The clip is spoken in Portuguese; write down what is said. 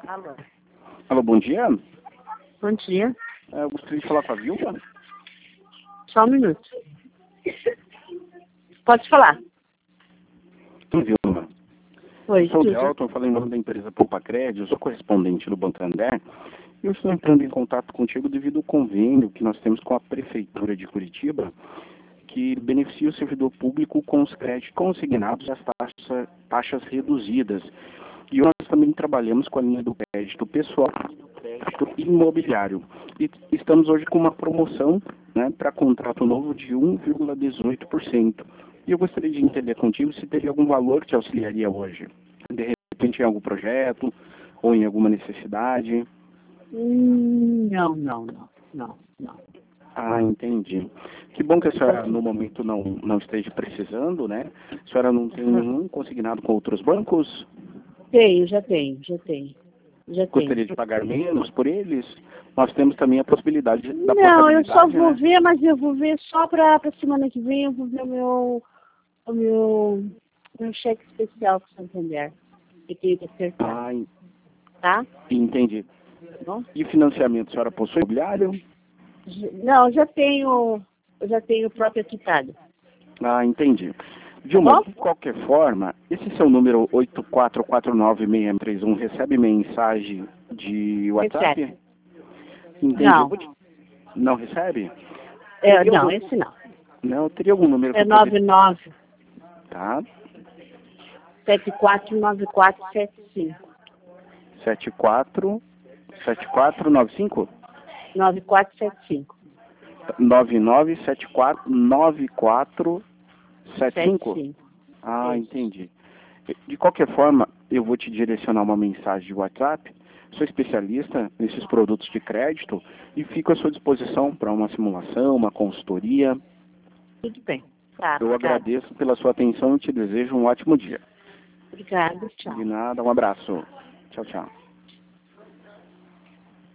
Alô. Alô, bom dia. Bom dia. Eu gostaria de falar com a Vilma. Só um minuto. Pode falar. Vilma. Oi, Sou o tudo. Delton, falei em nome da empresa Poupacred, eu sou correspondente do Banco Santander. E eu estou entrando em contato contigo devido ao convênio que nós temos com a Prefeitura de Curitiba, que beneficia o servidor público com os créditos consignados e as taxas reduzidas. E nós também trabalhamos com a linha do crédito pessoal e do crédito imobiliário. E estamos hoje com uma promoção, né, para contrato novo de 1,18%. E eu gostaria de entender contigo se teria algum valor que te auxiliaria hoje. De repente em algum projeto ou em alguma necessidade. Não. Ah, entendi. Que bom que a senhora no momento não esteja precisando, né? A senhora não tem nenhum consignado com outros bancos? Já tenho. Gostaria de pagar menos por eles? Nós temos também a possibilidade da Não, eu só portabilidade, vou né? ver, mas eu vou ver só para semana que vem, eu vou ver o meu cheque especial para Santander. Eu tenho que acertar, Ah, tá? entendi. Tá bom? E financiamento, a senhora possui imobiliário? Não, eu já tenho própria quitada. Ah, entendi. Tá Vilma, bom? de qualquer forma, esse seu número 84496631 recebe mensagem de WhatsApp? Recebe. Entendi. Não. Não recebe? Não, esse não. Não, teria algum número que É eu poderia... 99 Tá. 749475. 749495? 9475. 99749475? 75. Ah, Isso. entendi. De qualquer forma, eu vou te direcionar uma mensagem de WhatsApp. Sou especialista nesses produtos de crédito e fico à sua disposição para uma simulação, uma consultoria. Tudo bem. Tá, Eu obrigada. agradeço pela sua atenção e te desejo um ótimo dia. Obrigada, tchau. De nada, um abraço. Tchau, tchau.